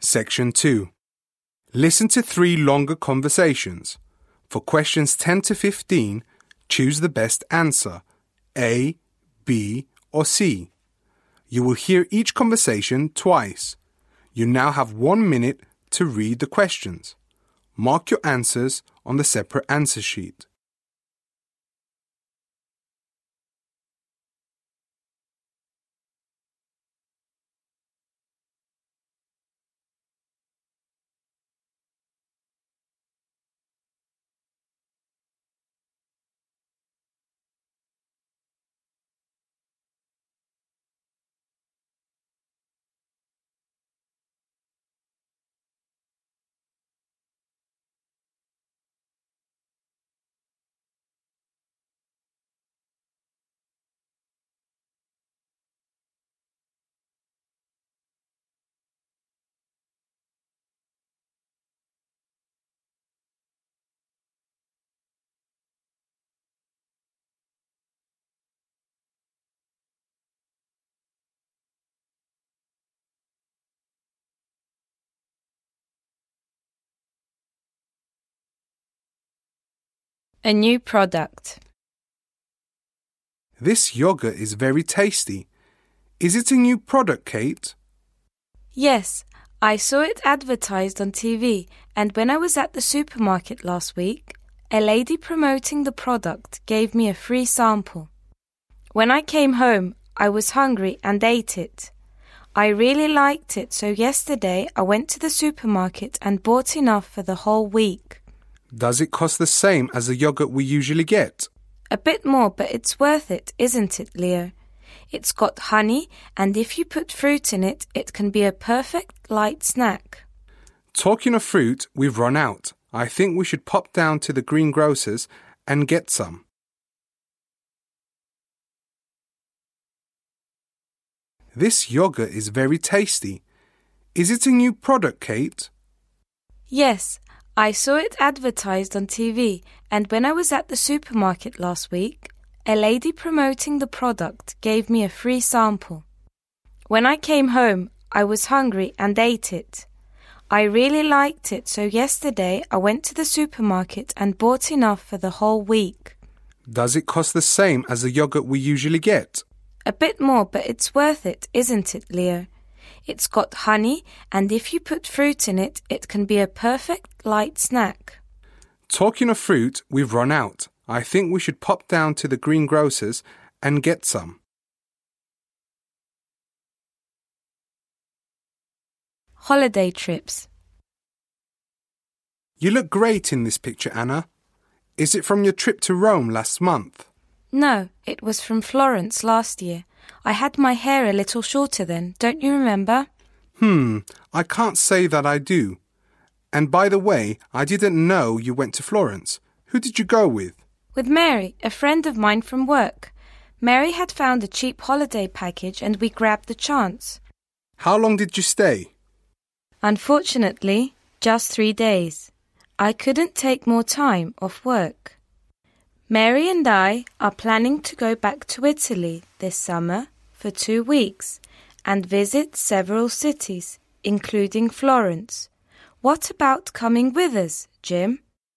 Section 2. Listen to 3 longer conversations. For questions 10 to 15, choose the best answer, A, B, or C. You will hear each conversation twice. You now have 1 minute to read the questions. Mark your answers on the separate answer sheet. A new product. This yogurt is very tasty. Is it a new product, Kate? Yes, I saw it advertised on TV, and when I was at the supermarket last week, a lady promoting the product gave me a free sample. When I came home, I was hungry and ate it. I really liked it, so yesterday I went to the supermarket and bought enough for the whole week. Does it cost the same as the yogurt we usually get? A bit more, but it's worth it, isn't it, Leo? It's got honey, and if you put fruit in it, it can be a perfect light snack. Talking of fruit, we've run out. I think we should pop down to the greengrocer's and get some. This yogurt is very tasty. Is it a new product, Kate? Yes, I saw it advertised on TV, and when I was at the supermarket last week, a lady promoting the product gave me a free sample. When I came home, I was hungry and ate it. I really liked it, so yesterday I went to the supermarket and bought enough for the whole week. Does it cost the same as the yogurt we usually get? A bit more, but it's worth it, isn't it, Leo? It's got honey, and if you put fruit in it, it can be a perfect light snack. Talking of fruit, we've run out. I think we should pop down to the greengrocer's and get some. Holiday trips. You look great in this picture, Anna. Is it from your trip to Rome last month? No, it was from Florence last year. I had my hair a little shorter then, don't you remember? I can't say that I do. And by the way, I didn't know you went to Florence. Who did you go with? With Mary, a friend of mine from work. Mary had found a cheap holiday package and we grabbed the chance. How long did you stay? Unfortunately, just 3 days. I couldn't take more time off work. Mary and I are planning to go back to Italy this summer for 2 weeks and visit several cities, including Florence. What about coming with us, Jim?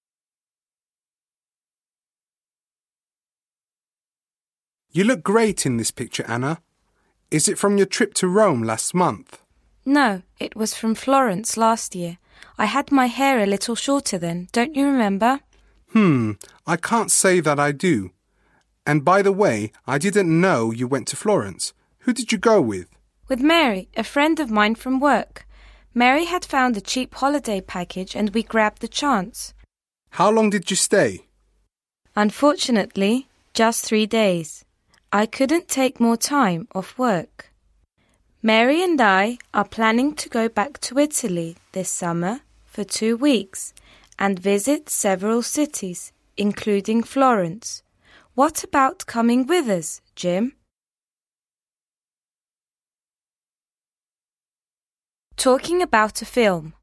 You look great in this picture, Anna. Is it from your trip to Rome last month? No, it was from Florence last year. I had my hair a little shorter then, don't you remember? I can't say that I do. And by the way, I didn't know you went to Florence. Who did you go with? With Mary, a friend of mine from work. Mary had found a cheap holiday package and we grabbed the chance. How long did you stay? Unfortunately, just 3 days. I couldn't take more time off work. Mary and I are planning to go back to Italy this summer for 2 weeks and visit several cities, including Florence. What about coming with us, Jim? Talking about a film.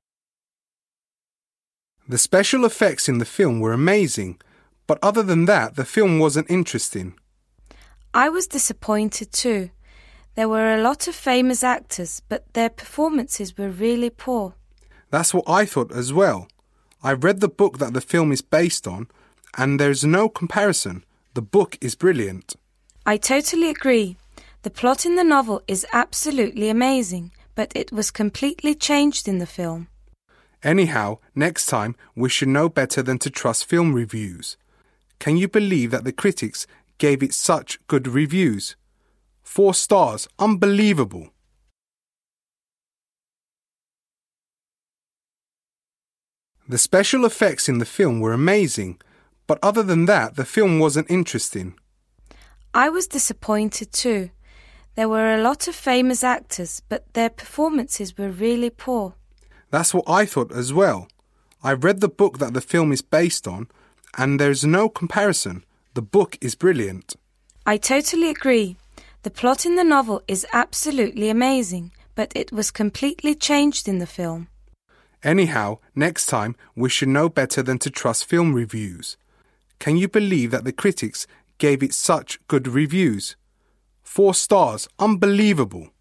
The special effects in the film were amazing, but other than that, the film wasn't interesting. I was disappointed too. There were a lot of famous actors, but their performances were really poor. That's what I thought as well. I read the book that the film is based on, and there's no comparison. The book is brilliant. I totally agree. The plot in the novel is absolutely amazing, but it was completely changed in the film. Anyhow, next time we should know better than to trust film reviews. Can you believe that the critics gave it such good reviews? 4 stars, unbelievable. The special effects in the film were amazing, but other than that, the film wasn't interesting. I was disappointed too. There were a lot of famous actors, but their performances were really poor. That's what I thought as well. I read the book that the film is based on, and there's no comparison. The book is brilliant. I totally agree. The plot in the novel is absolutely amazing, but it was completely changed in the film. Anyhow, next time we should know better than to trust film reviews. Can you believe that the critics gave it such good reviews? 4 stars, unbelievable.